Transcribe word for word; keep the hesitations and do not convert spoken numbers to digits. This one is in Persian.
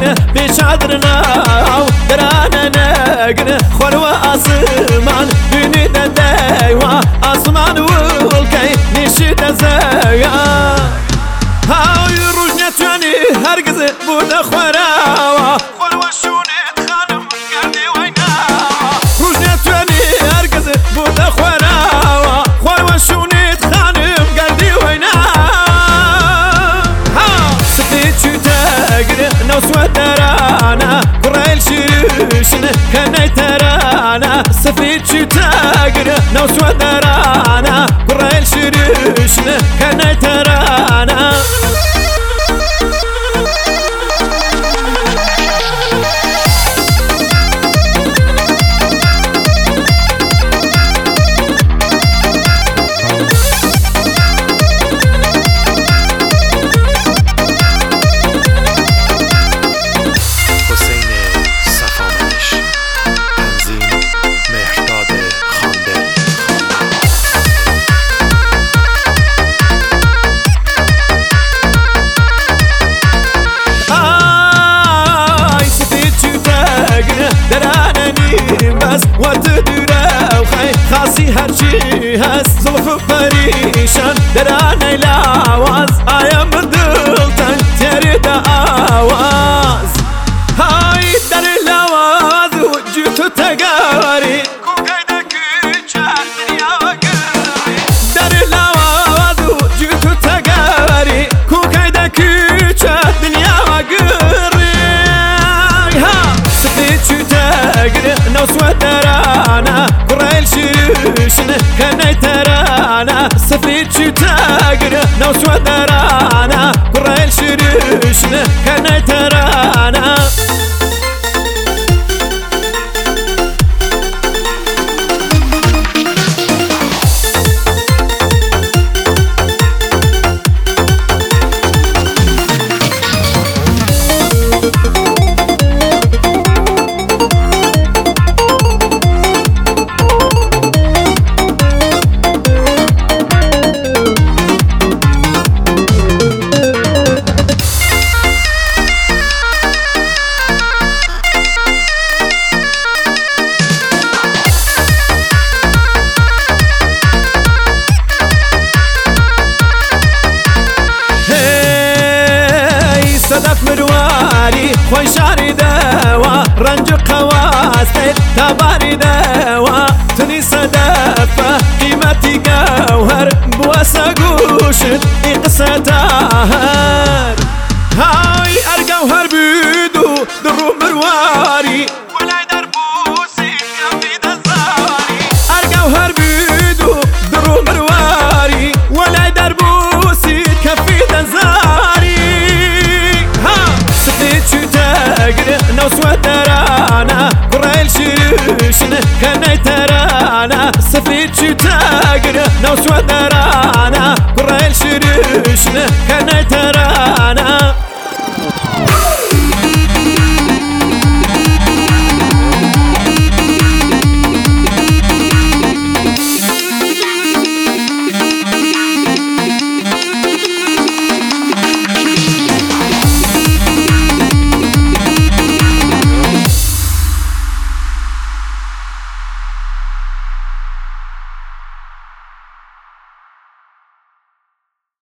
نگن بیچادرنا درانه نگن خور و آسمان دنی دیوا آسمان ولکی نشید زیا های روز نتوانی هرگز بود خورا خور و شونه خانم گردی وینا روز نتوانی هرگز بود خورا خور و شونه خانم گردی وینا ها سفید چو تاگر نوسو ترانا قريل شيشن كني ترانا سفید چو تاگر نوسو ترانا قريل شيشن كني ترانا بس وتدرا وخي خاصي هرشي هس زلف بريشان دراني لاواز آيا مدلتن تريد آواز هاي در لاواز وجوتو تقاري كوكايدا كيچا دنيا وقري در لاواز وجوتو تقاري كوكايدا كيچا دنيا وقري ها سفيد شو تقري نوسو ترانا قريل شيشن كني ترانا سفيد شو تاگر نوسو ترانا قريل شيشن كني ترانا صدف مرواري خوي شاري دوا رنج قواستي تباري دوا تني صدفة قيمتي جوهر بواسا قوشت إقساتهر هاي أرجوهر بيدو درو مرواري ولا دربوسي كفي دزاري أرجوهر بيدو درو مرواري ولا دربوسي كفي دزاري نوسو ترانا قريل شيشن كني ترانا سفيد شو تاگر نوسو ترانا قريل شيشن كني ترانا